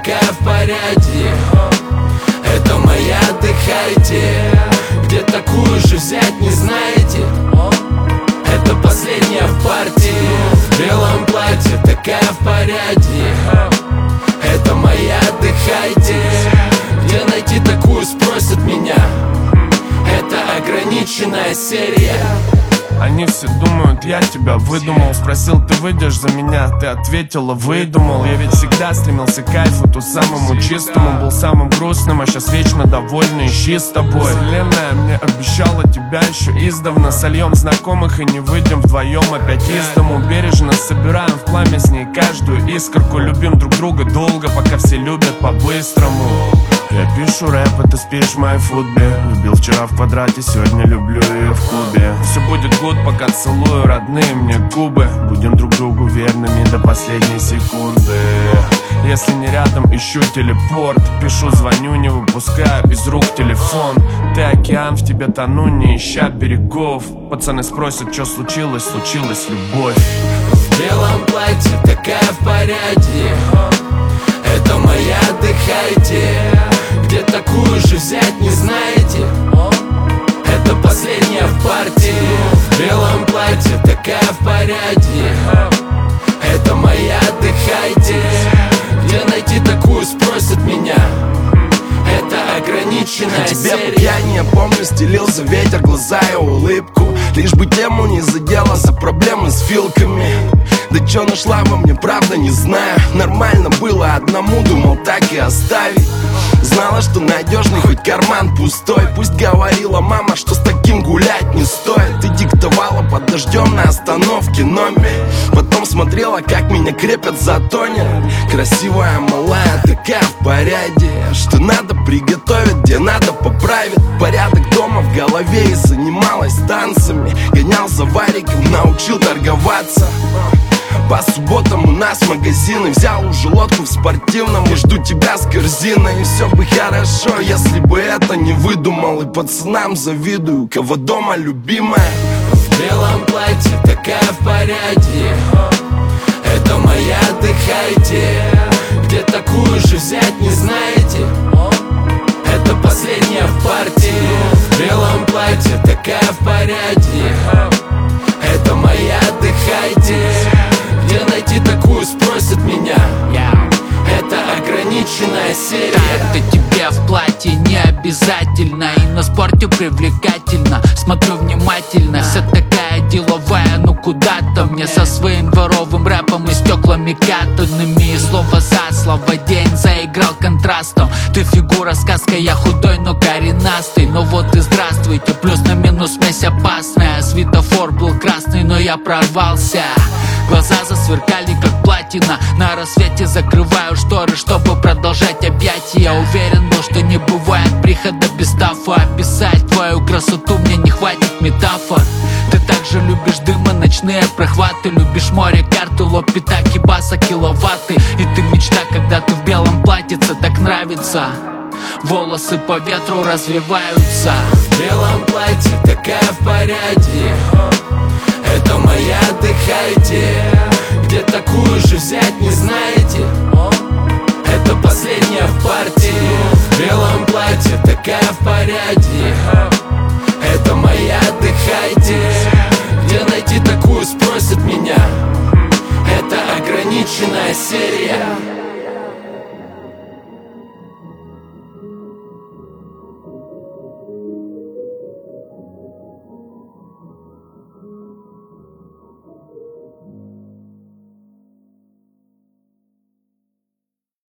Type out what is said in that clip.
такая в порядке. Это моя, отдыхайте. Где такую же взять не знаете? Это последняя в партии. В белом платье, такая в порядке. Это моя, отдыхайте. Где найти такую, спросят меня. Это ограниченная серия. Они все думают, я тебя выдумал. Спросил, ты выйдешь за меня? Ты ответила, выдумал. Я ведь всегда стремился к кайфу, ту самому чистому. Был самым грустным, а сейчас вечно довольный. Ищи с тобой. Вселенная мне обещала тебя еще издавна. Сольем знакомых и не выйдем вдвоем опять из дому. Бережно собираем в пламя с ней каждую искорку. Любим друг друга долго, пока все любят по-быстрому. Я пишу рэп, а ты спишь в моей футбе. Любил вчера в квадрате, сегодня люблю ее в клубе. Все будет гуд, пока целую родные мне губы. Будем друг другу верными до последней секунды. Если не рядом, ищу телепорт. Пишу, звоню, не выпускаю из рук телефон. Ты океан, в тебе тону, не ища берегов. Пацаны спросят, что случилось, случилась любовь. В белом платье, такая в порядке. Это моя, отдыхайте. Где такую же взять не знаете? Это последняя в партии. В белом платье, такая в порядке. Это моя, отдыхайте. Где найти такую, спросят меня. Это ограниченная серия. Тебе пьянее, помню, стелился ветер, глаза и улыбку. Лишь бы тему не задела за проблемы с филками. Да чё нашла во мне, правда не знаю. Нормально было одному, думал так и оставить. Знала, что надежный, хоть карман пустой. Пусть говорила мама, что с таким гулять не стоит. Ты диктовала под дождем на остановке номер. Потом смотрела, как меня крепят за тонер. Красивая, малая, такая в порядке. Что надо приготовить, где надо поправить. Порядок дома в голове и занималась танцами. Гонял за вариком, научил торговаться. По субботам у нас магазины. Взял уже лодку в спортивном и жду тебя с корзиной. И все бы хорошо, если бы это не выдумал. И пацанам завидую, кого дома любимая. В белом платье, такая в порядке. Это моя, отдыхайте. Где такую же взять не знаете? Это последняя в партии. В белом платье, такая в порядке. Это моя, отдыхайте. Где найти такую, спросят меня. Это ограниченная серия. Так-то тебе в платье не обязательно. И на спорте привлекательно. Смотрю внимательно, вся такая деловая. Ну куда-то мне со своим дворовым рэпом и стеклами катанными. И слово за слово день заиграл контрастом. Ты фигура сказка, я худой, но коренастый. Ну вот и здравствуйте, плюс на минус смесь опасная. Светофор был красный, но я прорвался. Глаза засверкали, как платина. На рассвете закрываю шторы, чтобы продолжать объятия. Я уверен был, что не бывает прихода без тафа. Описать твою красоту мне не хватит метафор. Ты также любишь дым и ночные прохваты. Любишь море, карты, лоб, пятаки, баса, киловатты. И ты мечта, когда ты в белом платьице, так нравится. Волосы по ветру развиваются. В белом платье, такая в порядке. Это моя, отдыхайте. Где такую же взять не знаете? Это последняя в партии. В белом платье, такая в порядке. Это моя, отдыхайте. Где найти такую, спросят меня. Это ограниченная серия.